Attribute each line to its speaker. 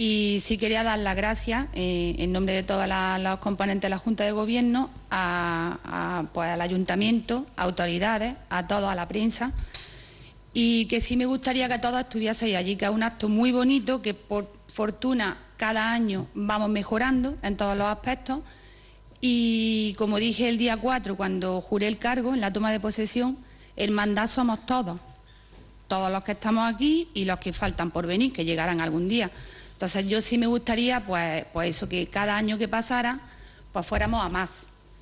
Speaker 1: Y sí quería dar las gracias, en nombre de todos los componentes de la Junta de Gobierno, pues al Ayuntamiento, a autoridades, a todos, a la prensa, y que sí me gustaría que todos estuvieseis allí, que es un acto muy bonito, que por fortuna cada año vamos mejorando en todos los aspectos. Y como dije el día 4, cuando juré el cargo, en la toma de posesión, hermandad somos todos los que estamos aquí y los que faltan por venir, que llegarán algún día. Entonces yo sí me gustaría, pues eso, que cada año que pasara, pues fuéramos a más.